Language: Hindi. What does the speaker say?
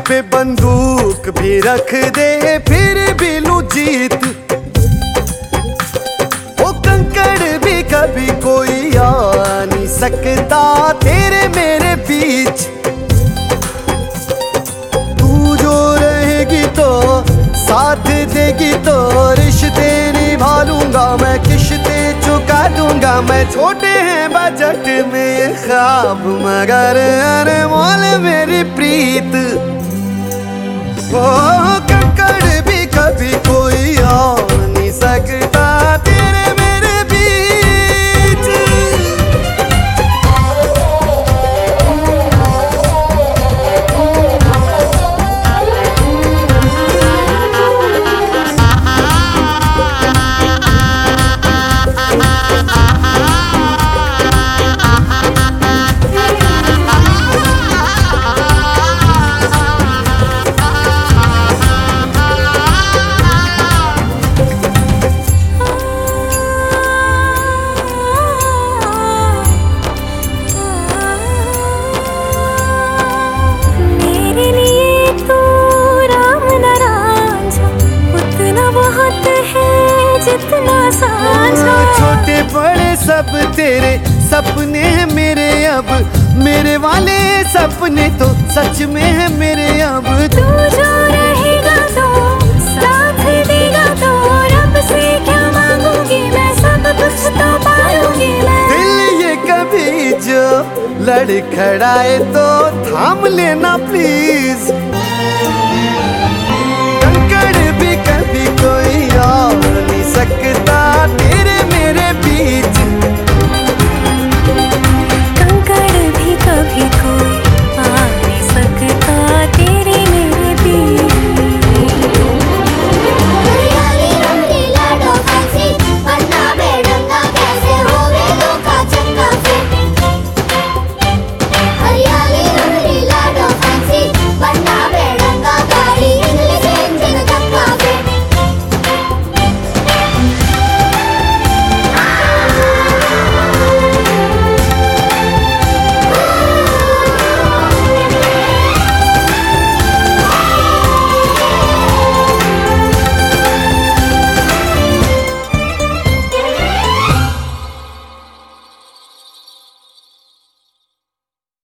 पे बंदूक भी रख दे फिर भी लूं जीत। वो कंकड़ भी कभी कोई आ नहीं सकता तेरे मेरे बीच। तू जो रहेगी तो साथ देगी तो रिश्ते निभा लूंगा मैं, किश्ते चुका दूंगा मैं। छोटे हैं बजट में ये ख्वाब मगर अनमोल मेरी प्रीत। ओ कंकड़ भी कभी कोई आ नहीं सकता तेरे मेरे बीच। छोटे बड़े सब तेरे सपने हैं मेरे अब, मेरे वाले सपने तो सच में है मेरे अब। तू जो रहेगा तो साथ देगा तो रब से क्या मांगूंगी मैं, सब कुछ तो पालूंगी मैं। दिल ये कभी जो लड़खड़ाए तो थाम लेना प्लीज। कंकड़ भी कभी कोई आ नहीं सकता तेरे मेरे बीच।